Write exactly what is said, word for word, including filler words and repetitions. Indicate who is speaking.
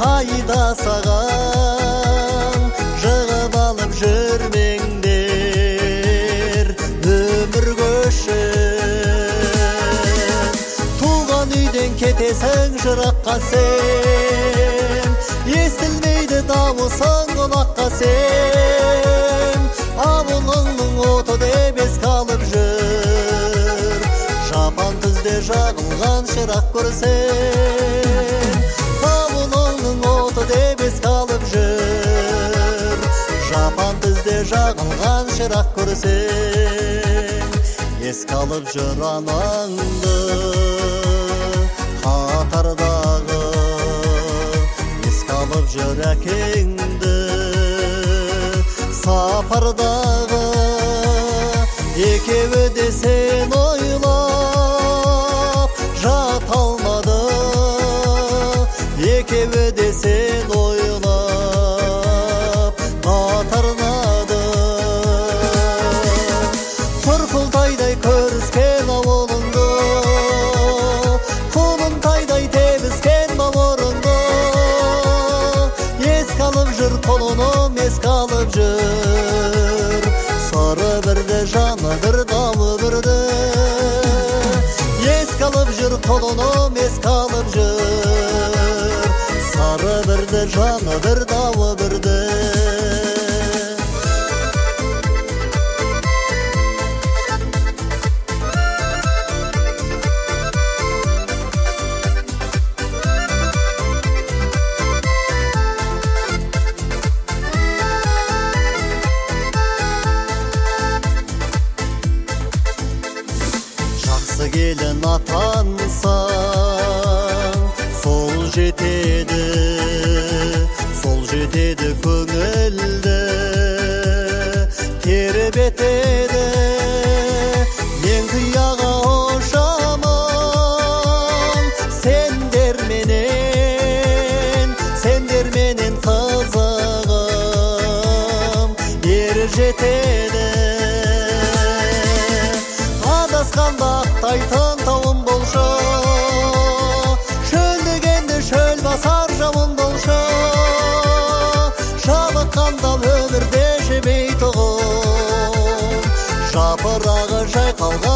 Speaker 1: қайда саған жығып алып жүрмеңдер өмір көшіп туған үйден кетесің жыраққа сен естілмейді дауысың құлаққа сен ауылыңның оты дебес қалып жүр жапан түзде жағылған шырақ көрсең ауылыңның оты дебес қалып жүр жапан түзде жағылған шырақ көрсең еске алып жүр анаңды қатардағы еске алып жүр әкеңді сапардағы екеуі де сен ойлап жата алмады екеуі де сен ойлап қатарнады құрқылтайдай көріскен ауылыңды құлынтайдай тебіскен бауырыңды еске алып жүр құлыным еске алып жүр сары бірді жаны бір дауы бірді еске алып жүр құлыным еске алып жүр сары бірді жаны бір дауы бірді келін атансаң сол жетеді сол жетеді көңілді тербетеді мен қияға ұшамын сендер менен сендер менен қызығым ер жетеді адасқанда ақтайтын тауым болшы шөлдегенде шөл басар жауын болшы жабыққанда өмірде жебей тұғым жапырағы жайқалған